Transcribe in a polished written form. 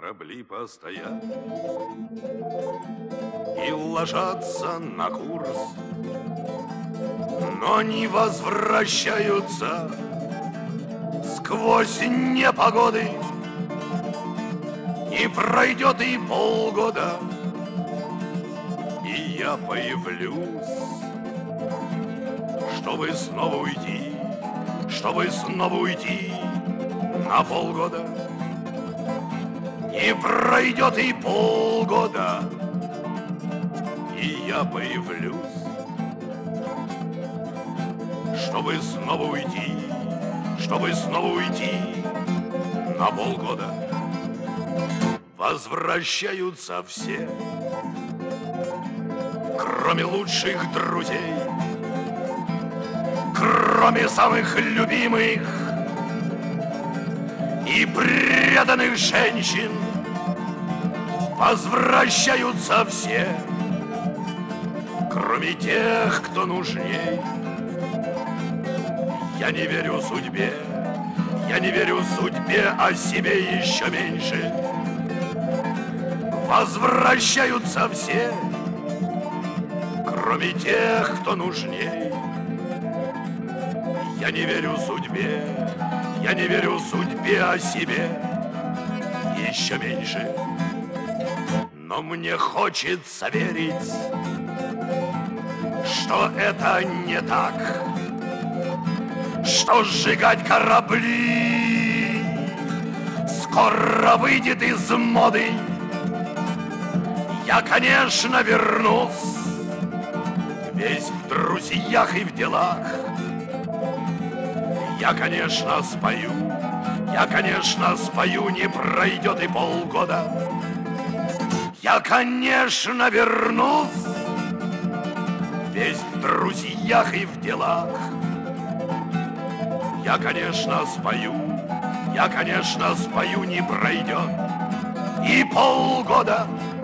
корабли постоят и ложатся на курс, но не возвращаются сквозь непогоды. Не пройдет и полгода, и я появлюсь, чтобы снова уйти, на полгода. Не пройдет и полгода, и я появлюсь, чтобы снова уйти на полгода. Возвращаются все, кроме лучших друзей, кроме самых любимых и преданных женщин. Возвращаются все, кроме тех, кто нужней. Я не верю судьбе, а себе еще меньше. Возвращаются все, кроме тех, кто нужней. Я не верю судьбе, а себе еще меньше. Но мне хочется верить, что это не так, что сжигать корабли скоро выйдет из моды. Я, конечно, вернусь, весь в друзьях и в делах. Я, конечно, спою, не пройдет и полгода. Я, конечно, вернусь, весь в друзьях и в делах. Я, конечно, спою, не пройдет и полгода.